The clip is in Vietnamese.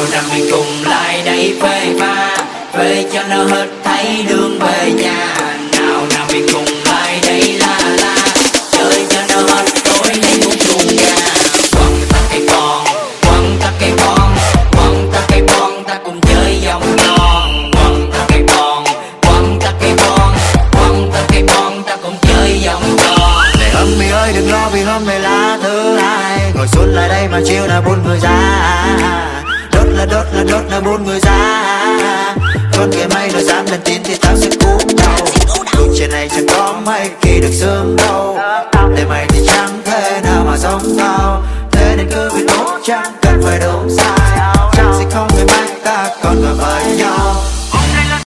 năm mình cùng lại đây phê pha, phê cho nó hết thấy đường về nhà. Nào năm mình cùng lại đây la la, chơi cho nó hết tối nay muốn chuông gà. Quăng ta cây bon, quăng ta cây bon, quăng ta cây bon, ta cùng chơi vòng tròn. Quăng ta cây bon, quăng ta cây bon, quăng ta cây bon, ta cùng chơi vòng tròn. Để Hâm mi ơi đừng lo vì hôm nay là thứ hai, ngồi xuống lại đây mà chiều là bốn người ra. Đốt là bốn người ra. Con kia mày nói dám lên tin thì tao sẽ cúm đầu. Trên này chẳng có mấy kỳ được sớm đâu. Để mày thì chẳng thể nào mà giống tao. Thế nên cứ việc tốt chẳng cần phải đúng sai. Chẳng sẽ không ngày mai ta còn ngờ với nhau.